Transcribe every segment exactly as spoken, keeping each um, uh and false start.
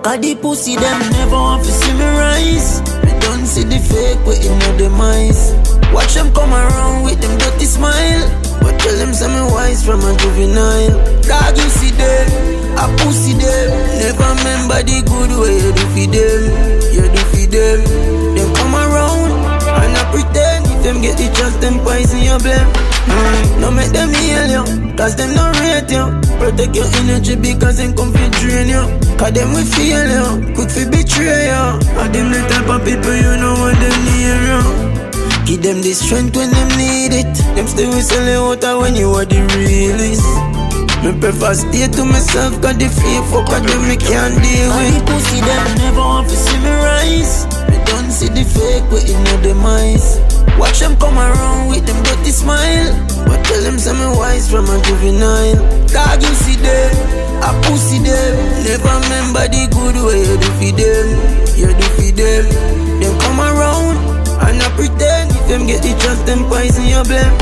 Cause the pussy them never want to see me rise. Me don't see the fake waiting on the mice. Watch them come around with them dirty smile, but tell them some wise from a juvenile. Dog you see them, a pussy them. Never remember the good way you do for them. You do for them. Them come around and I pretend. If them get the chance, them poison your blame. Mm. No make them heal you, cause them not rate you. Protect your energy because them come fi drain you. Cause them will feel you, quick fi betray you. And them the type of people you know want them near you. Give them the strength when them need it. Them stay with selling water when you are the realest. Me prefer stay to myself, cause the fear fuck of them me can't deal with. And the pussy them never want to see me rise. Me don't see the fake waiting on the mice. Watch them come around with them dirty smile, but tell them some wise from a juvenile. Dog you see them, a pussy them. Never remember the good way you do for them. You do for them. Them come around and I pretend. If them get the chance, them poison your blame.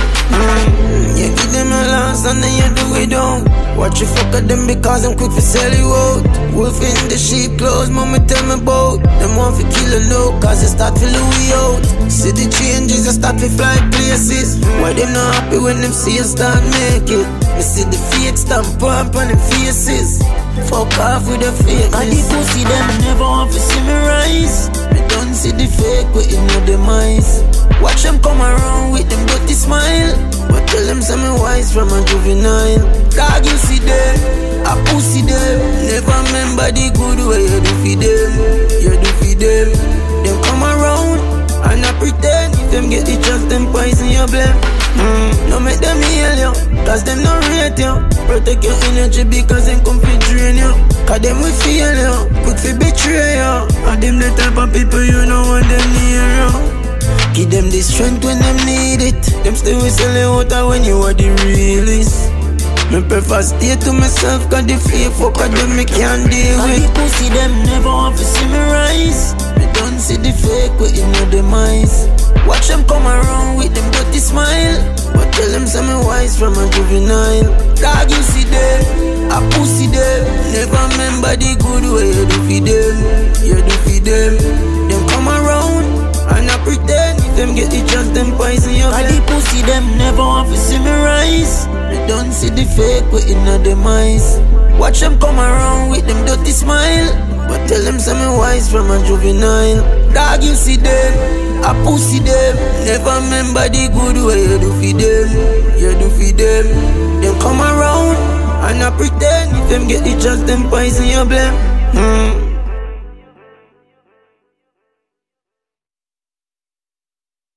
Mm. You give them a last and then you do it down. Watch you fuck at them because I'm quick for sell you out. Wolf in the sheep clothes, mama tell me about. Them want to kill a low cause they start to Louis out. See the changes, they start to fly places. Why them not happy when them see us start make it? Me see the fake stamp pump on them faces. Fuck off with the fake. And the pussy them never want to see me rise. Me don't see the fake waiting on the mice. Watch them come around with them dirty smile, but tell them some wise from a juvenile. Dog you see them, a pussy them. Never remember the good way you do for them. You do for them. Them come around and I pretend. If them get the chance, them poison your blame. Mm. No make them heal you, cause them not rate you. Protect your energy because them come fi drain you. Cause them will feel you, quick fi betray you. And them the type of people you know want them near you. Give them the strength when them need it. Them stay with selling water when you are the realest. Me prefer stay to myself cause the fear fuck of them me can't deal with. And the pussy them never want to see me rise. Me don't see the fake waiting on the mice. Watch them come around with them dirty smile, but tell them some wise from a juvenile. Dog you see them, a pussy them. Never remember the good way you do for them. You do for them. Them come around and I pretend. If them get the chance, them poison your blame. And the pussy them never want to see me rise. Me don't see the fake waiting on the mice. Watch them come around with them dirty smile, but tell them some wise from a juvenile. Dog you see them, a pussy them. Never remember the good way you do for them. You do for them. Them come around and I pretend. If them get the chance, them poison your blame. Mm.